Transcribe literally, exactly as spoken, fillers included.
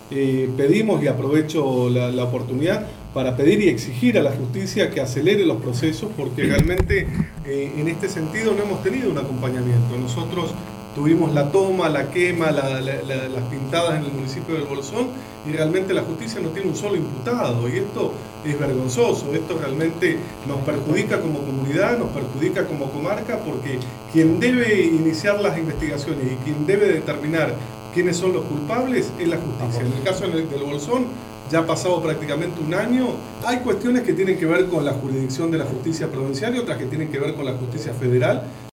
eh, pedimos, y aprovecho la, la oportunidad para pedir y exigir a la justicia que acelere los procesos, porque realmente eh, en este sentido no hemos tenido un acompañamiento. Nosotros tuvimos la toma, la quema, la, la, la, las pintadas en el municipio del Bolsón, y realmente la justicia no tiene un solo imputado, y esto es vergonzoso. Esto realmente nos perjudica como comunidad, nos perjudica como comarca, porque quien debe iniciar las investigaciones y quien debe determinar quiénes son los culpables es la justicia. En el caso del Bolsón, ya ha pasado prácticamente un año. Hay cuestiones que tienen que ver con la jurisdicción de la justicia provincial y otras que tienen que ver con la justicia federal.